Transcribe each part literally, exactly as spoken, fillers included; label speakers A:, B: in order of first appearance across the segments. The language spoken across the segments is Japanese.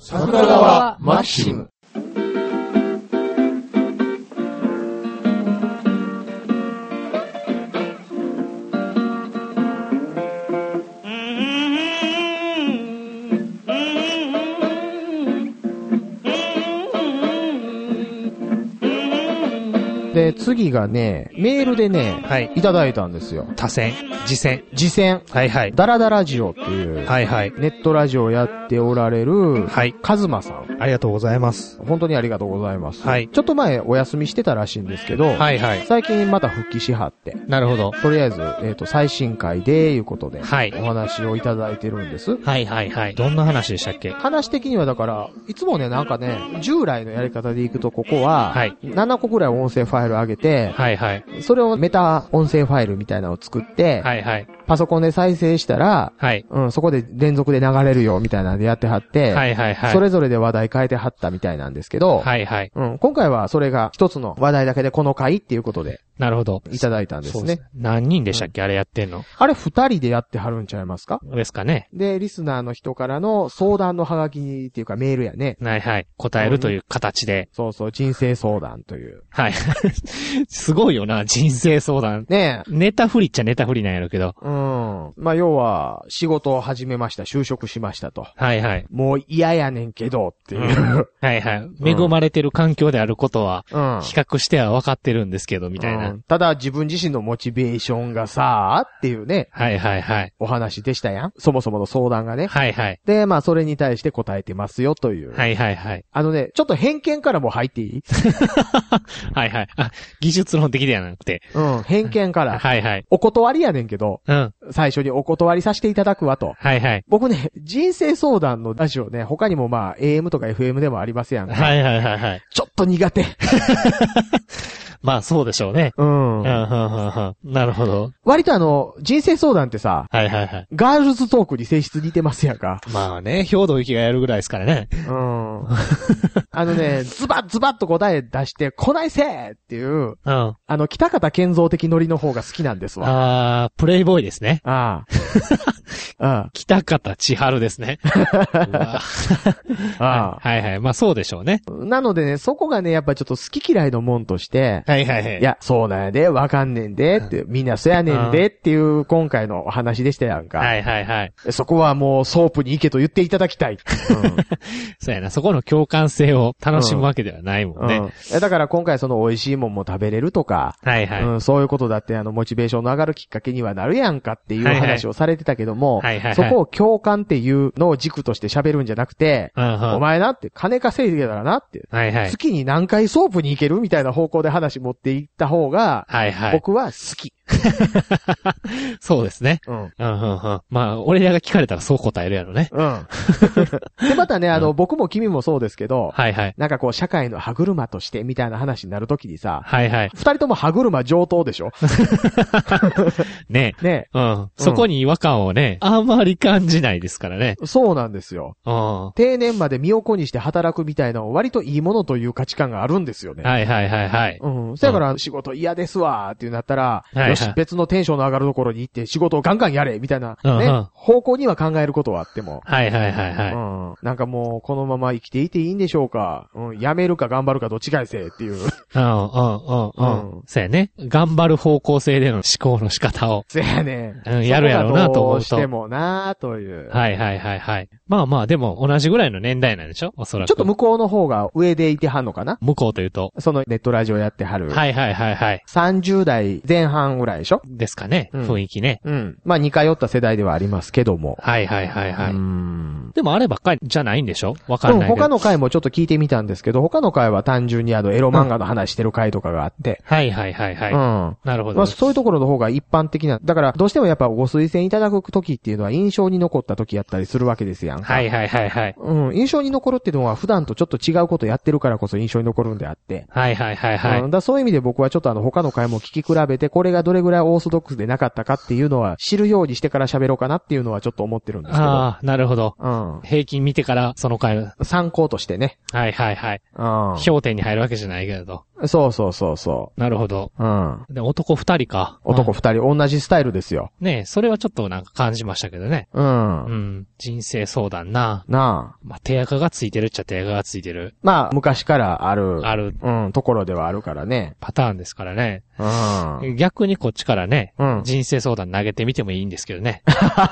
A: 桜川マキシム。
B: で、次がね、メールでね、はい、いただいたんですよ。
C: 多選、次戦。
B: 次戦。
C: はいはい。
B: ダラダラジオっていう、はいはい。ネットラジオをやっておられる、はい。カズマさん。
C: ありがとうございます。
B: 本当にありがとうございます。
C: はい。
B: ちょっと前お休みしてたらしいんですけど、はいはい。最近また復帰しはって。
C: なるほど。
B: とりあえず、えっと、最新回で、いうことで、はい。お話をいただいてるんです。
C: はいはいはい。どんな話でしたっけ？
B: 話的にはだから、いつもね、なんかね、従来のやり方でいくと、ここは、はい。ななこくらい音声ファイル上げて、はいはい。それをメタ音声ファイルみたいなのを作って、はいはい。パソコンで再生したら、はい。うん、そこで連続で流れるよみたいなんでやってはって、はいはいはい。それぞれで話題変えてはったみたいなんですけど、はいはい。うん、今回はそれが一つの話題だけでこの回っていうことで、
C: なるほど。
B: いただいたんですね。
C: 何人でしたっけ、うん、あれやってんの？
B: あれ二人でやってはるんちゃいますか？
C: ですかね。
B: で、リスナーの人からの相談のハガキっていうかメールやね。
C: はいはい。答えるという形で。
B: うん、そうそう、人生相談という。
C: はい。すごいよな、人生相談。ねえ。ネタフリっちゃネタフリなんやろうけど。
B: うん。まあ、要は、仕事を始めました、就職しましたと。
C: はいはい。
B: もう嫌やねんけどっていう。うん、
C: はいはい。恵まれてる環境であることは、うん、比較しては分かってるんですけど、みたいな。
B: うん、ただ自分自身のモチベーションがさ、っていうね。
C: はいはいはい。
B: お話でしたやん。そもそもの相談がね。
C: はいはい。
B: で、まあ、それに対して答えてますよという。
C: はいはいはい。
B: あのね、ちょっと偏見からも入っていい？
C: はいはい。あ、技術論的ではなくて。
B: うん、偏見から。はいはい。お断りやねんけど。うん。最初にお断りさせていただくわと。はいはい。僕ね、人生相談のラジオね、他にもまあ、エーエム とか エフエム でもありますやんか。
C: はいはいはいはい。
B: ちょっと苦手。
C: まあそうでしょうね。うん。うん、うん、うん。なるほど。
B: 割とあの、人生相談ってさ、
C: はいはいはい。
B: ガールズトークに性質似てますやんか。
C: まあね、兵道行きがやるぐらいですからね。
B: うん。あのね、ズバッズバッと答え出して、こないせーっていう、うん。あの、北方健三的ノリの方が好きなんですわ。
C: ああ、プレイボーイですね。
B: ああ。ああ
C: 北方千春ですね。ああ、はいはいはい。まあそうでしょうね。
B: なのでね、そこがね、やっぱちょっと好き嫌いのもんとして、
C: はいはいはい。
B: いや、そうなんやで、わかんねんで、って、みんなそやねんで、っていう今回のお話でしたやんか。
C: はいはいはい。
B: そこはもうソープに行けと言っていただきたい。うん、
C: そうやな、そこの共感性を楽しむわけではないもんね。
B: うんうん、だから今回その美味しいもんも食べれるとか、はいはい。うん、そういうことだってあの、モチベーションの上がるきっかけにはなるやんかっていう話をされてたけども、はいはいはいはいはい、そこを共感っていうのを軸として喋るんじゃなくて、うんうん、お前なって金稼いでたらなって、はいはい、月に何回ソープに行けるみたいな方向で話持っていった方が、はいはい、僕は好き。
C: そうですね。うん。うんうんうん。まあ、俺らが聞かれたらそう答えるやろね。
B: うん。で、またね、あの、うん、僕も君もそうですけど、はいはい。なんかこう、社会の歯車としてみたいな話になるときにさ、はいはい。二人とも歯車上等でしょ
C: ね
B: え。ね
C: え。うん。そこに違和感をね、あんまり感じないですからね。
B: そうなんですよ。うん。定年まで身を粉にして働くみたいなの割といいものという価値観があるんですよね。
C: はいはいはいはい。
B: うん。そやから、仕事嫌ですわーってなったら、はい、よし、別のテンションの上がるところに行って仕事をガンガンやれみたいな、ね、うんうん、方向には考えることはあっても。
C: はいはいはいはい。
B: うん。なんかもう、このまま生きていていいんでしょうか。うん。やめるか頑張るかどっちかいせっていう。うんうん
C: うんうん。うん。そうやね。頑張る方向性での思考の仕方を。
B: そうやね。
C: うん、やるやろうなと思うと。
B: どうしてもなーという。
C: はいはいはいはい。まあまあ、でも同じぐらいの年代なんでしょおそらく。
B: ちょっと向こうの方が上でいてはんのかな
C: 向こうというと。
B: そのネットラジオやってはる。
C: はいはいはいはい。
B: さんじゅう代前半ぐらいでしょ
C: ですかね。うん、雰囲気ね。
B: うん。まあ似通った世代ではありますけども。
C: はいはいはいはい。うん。でもあればっかりじゃないんでしょわかんないけど。
B: 他の回もちょっと聞いてみたんですけど、他の回は単純にあのエロ漫画の話してる回とかがあって。
C: うん、はいはいはいはい。うん。なるほど。
B: まあそういうところの方が一般的な。だからどうしてもやっぱご推薦いただく時っていうのは印象に残った時やったりするわけですやんか。
C: はいはいはいはい。
B: うん。印象に残るっていうのは普段とちょっと違うことやってるからこそ印象に残るんであって。
C: はいはいはいはい。
B: うん。だそういう意味で僕はちょっとあの他の回も聞き比べてこれがどれぐらいオーソドックスでなかったかっていうのは知るようにしてから喋ろうかなっていうのはちょっと思ってるんですけど。
C: ああ、なるほど。うん。平均見てからその回
B: 参考としてね。
C: はいはいはい。うん。評点に入るわけじゃないけれど。
B: そうそうそうそう。
C: なるほど。
B: うん。
C: で、男二人か。
B: 男二人、同じスタイルですよ。
C: ねえ、それはちょっとなんか感じましたけどね。
B: うん。
C: うん。人生相談な。
B: なあ。
C: まあ、手垢がついてるっちゃ手垢がついてる。
B: まあ、昔からある。
C: ある。
B: うん、ところではあるからね。
C: パターンですからね。
B: うん。
C: 逆にこっちからね、
B: うん、
C: 人生相談投げてみてもいいんですけどね。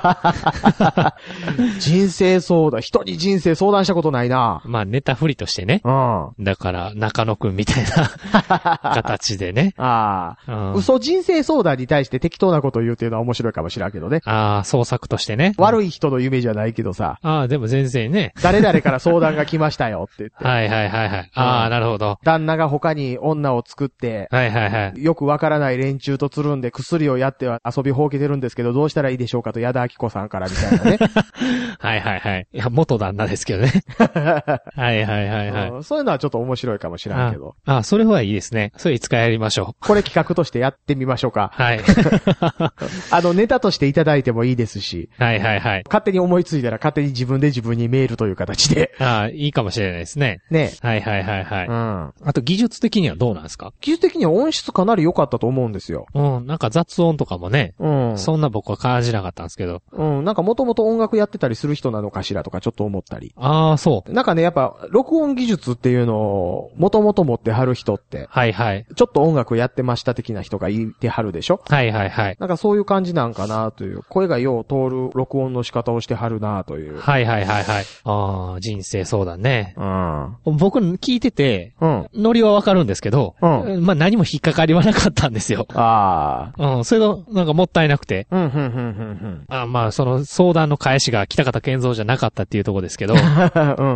B: 人生相談、人に人生相談したことないな。
C: まあ、ネタ振りとしてね。
B: うん。
C: だから、中野くんみたいな形でね。
B: ああ、うん。嘘人生相談に対して適当なことを言うっていうのは面白いかもしれんけどね。
C: ああ、創作としてね。
B: 悪い人の夢じゃないけどさ。
C: ああ、でも全然ね。
B: 誰々から相談が来ましたよって言って。
C: はいはいはいはい。ああ、なるほど。
B: 旦那が他に女を作って、
C: はいはいはい。
B: よくわからない連中とつるんで薬をやっては遊びほうけてるんですけど、どうしたらいいでしょうかと矢田明子さんからみたいなね。
C: はいはいはい。いや、元旦那ですけどね。はいはいはいはい、
B: うん。そういうのはちょっと面白いかもしれんけど。
C: ああ、それはいいですね。それいつかやりましょ
B: う。これ企画としてやってみましょうか。
C: はい。
B: あの、ネタとしていただいてもいいですし。
C: はいはいはい。
B: 勝手に思いついたら勝手に自分で自分にメールという形で。
C: ああ、いいかもしれないですね。
B: ね。
C: はいはいはいはい。
B: うん。
C: あと技術的にはどうなんですか？
B: 技術的には音質かなり良かったと思うんですよ。
C: うん。なんか雑音とかもね。うん。そんな僕は感じなかったんですけど。
B: うん。なんかもともと音楽やってたりする人なのかしらとかちょっと思ったり。
C: ああ、そう。
B: なんかね、やっぱ、録音技術っていうのを、もともと持ってはる人って。
C: はいはい。
B: ちょっと音楽やってました的な人がいてはるでしょ？
C: はいはいはい。
B: なんかそういう感じなんかなという、声がよう通る録音の仕方をしてはるなという。
C: はいはいはいはい。ああ、人生相談ね。
B: うん。
C: 僕聞いてて、
B: うん。
C: ノリはわかるんですけど、
B: うん。
C: まあ何も引っかかりはなかったんですよ。
B: あ
C: あ。うん。それがなんかもったいなくて。
B: うん、うん、うん、うん。
C: あまあその相談の返しが北方健三じゃなかったっていうところですけど、うん、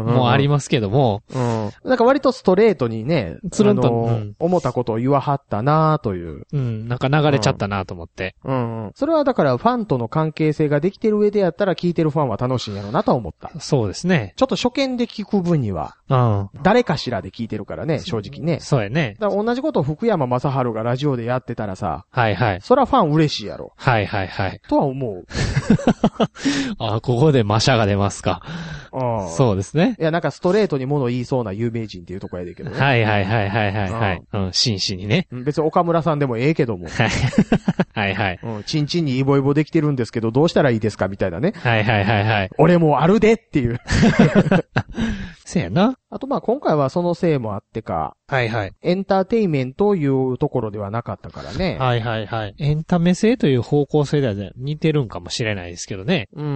C: うん、もうありますけども、
B: うん。なんか割とストレートにね、
C: つるんと、
B: うん、思ったことを言わはったなという。
C: うん。なんか流れちゃったなと思って。
B: うん、うん。それはだからファンとの関係性ができてる上でやったら聞いてるファンは楽しいんやろうなと思った。
C: そうですね。
B: ちょっと初見で聞く分には、うん。誰かしらで聞いてるからね、正直ね。
C: そうやね。
B: だから同じことを福山雅治がラジオでやってたらさ、
C: はいはい。
B: そらファン嬉しいやろ。
C: はいはいはい。
B: とは思う。
C: あ、ここでマシャが出ますか。
B: ああ。
C: そうですね。
B: いや、なんかストレートに物言いそうな有名人っていうとこやでけどね。
C: はいはいはいはいはい、はい。うん、真摯にね。
B: 別に岡村さんでもええけども。
C: はい。はいはい。
B: うん、チンチンにイボイボできてるんですけど、どうしたらいいですかみたいなね。
C: はいはいはいはい。
B: 俺もあるでっていう。
C: せやな。
B: あとまあ今回はそのせいもあってか。
C: はいはい。
B: エンターテイメントというところではなかったからね。
C: はいはいはい。エンタメ性という方向性では、ね、似てるんかもしれないですけどね。
B: うん。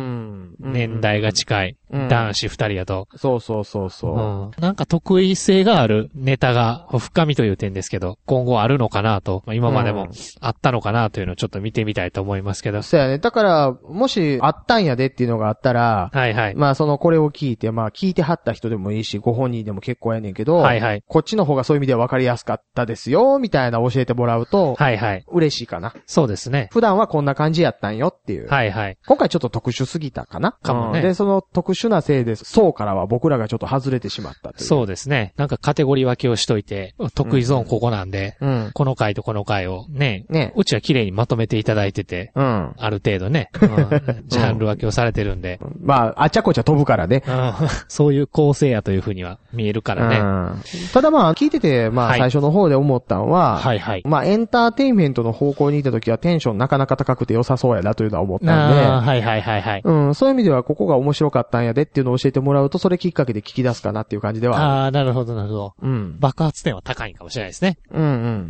C: 年代が近い。うん、男子二人やと。
B: そうそうそうそう、
C: うん。なんか得意性があるネタが深みという点ですけど、今後あるのかなと、まあ、今までもあったのかなというのをちょっと見てみたいと思いますけど。
B: そうやね。だから、もしあったんやでっていうのがあったら、
C: はいはい。
B: まあそのこれを聞いて、まあ聞いてはった人でもいいし、ご本人でも結構やねんけど、
C: はいはい。
B: こっちの方がそういう意味では分かりやすかったですよ、みたいな教えてもらうと、
C: はいはい。
B: 嬉しいかな。
C: そうですね。
B: 普段はこんな感じやったんよっていう。
C: はいはい。
B: 今回ちょっと特殊すぎたかな
C: かもね、
B: うん。で、その特殊なせいで、層からは僕らがちょっと外れてしまったという。
C: そうですね。なんかカテゴリー分けをしといて、得意ゾーンここなんで、
B: うん、
C: この回とこの回をね、
B: ね、
C: うちは綺麗にまとめていただいてて、うん、ある程度ね、うん、ジャンル分けをされてるんで。
B: うん、まあ、あちゃこちゃ飛ぶからね、
C: うん。そういう構成やというふうには見えるからね。
B: うん、ただまあ、聞いてて、まあ、最初の方で思ったのは、
C: はいはい。
B: まあ、エンターテインメントの方向にいた時はテンションなかなか高くて良さそうやなというのは思ったんで、
C: はいはいはいはい。
B: うん、そういう意味ではここが面白かったんやでっていうのを教えてもらうと、それきっかけで聞き出すかなっていう感じではある。
C: ああ、なるほどなるほど。
B: うん。
C: 爆発点は高いかもしれないですね。
B: うんうん。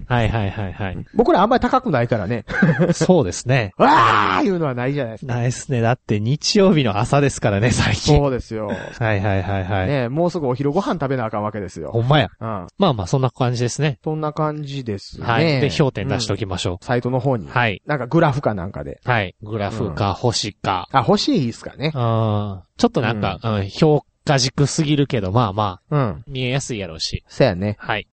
C: はいはいはいはい。
B: 僕らあんまり高くないからね。
C: そうですね。
B: わーいうのはないじゃないですか。
C: ないですね。だって日曜日の朝ですからね、最近。
B: そうですよ。
C: はいはいはいはい。
B: ねもうすぐお昼ご飯食べなあかんわけですよ。
C: ほんまや。
B: うん。
C: まあまあそんな感じですね。
B: そんな感じですね。
C: はい。で、評点出しておきましょう、うん。
B: サイトの方に。
C: はい。
B: なんかグラフかなんかで。
C: はい。グラフか星か。
B: あ、星いいっすかね。
C: うん。ちょっとなんか、うん、評価軸すぎるけど、まあまあ。うん。見えやすいやろうし。
B: そうやね。
C: はい。